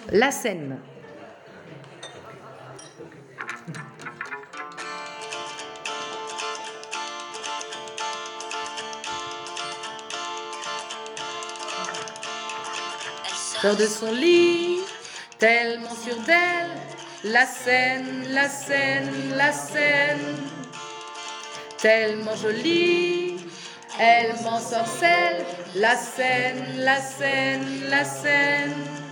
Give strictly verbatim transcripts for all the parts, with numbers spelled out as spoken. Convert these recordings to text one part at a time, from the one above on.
La Seine. Sort de son lit, tellement sûre d'elle, la Seine, la Seine, la Seine, tellement jolie, elle m'ensorcelle, la Seine, la Seine, la Seine,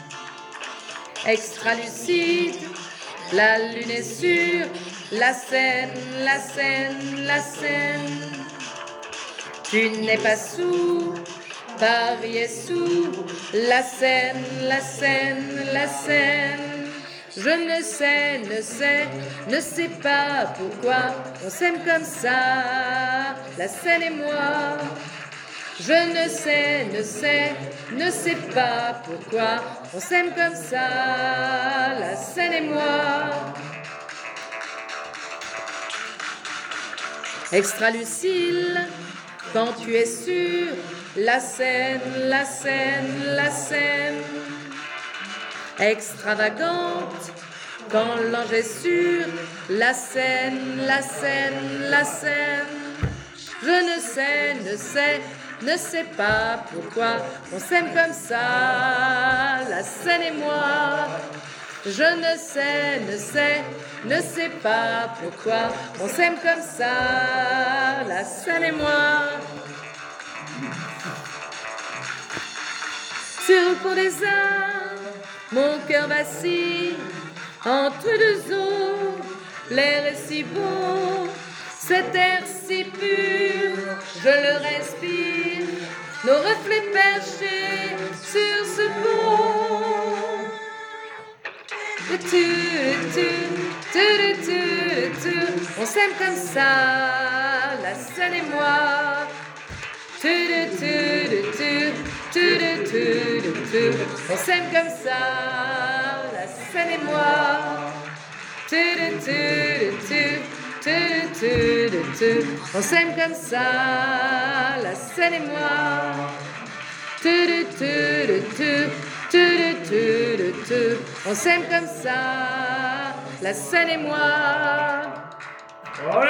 extra lucide, la lune est sûre, la Seine, la Seine, la Seine, tu n'es pas sourd, Paris est sous, la Seine, la Seine, la Seine. Je ne sais, ne sais, ne sais pas pourquoi on s'aime comme ça, la Seine et moi. Je ne sais, ne sais, ne sais pas pourquoi on s'aime comme ça, la Seine et moi. Extra lucide, quand tu es sûr, la Seine, la Seine, la Seine, extravagante, quand l'ange est sûr, la Seine, la Seine, la Seine, je ne sais, ne sais, ne sais pas pourquoi on s'aime comme ça, la Seine et moi. Je ne sais, ne sais, ne sais pas pourquoi on s'aime comme ça, la Seine et moi. Sur le pont des Arts, mon cœur vacille entre deux eaux, l'air est si beau, cet air si pur, je le respire, nos reflets perchés sur ce pont. Tu, tu, tu, tu, tu, on s'aime comme ça, la Seine et moi. Tu, tu, tu, tu, tu, tu, tu, on s'aime comme ça, la Seine et moi. Tu, tu, tu, tu, tu, tu, on s'aime comme ça, la Seine et moi. Tu, tu, tu, tu, tu, tu, on s'aime comme ça, la Seine et moi.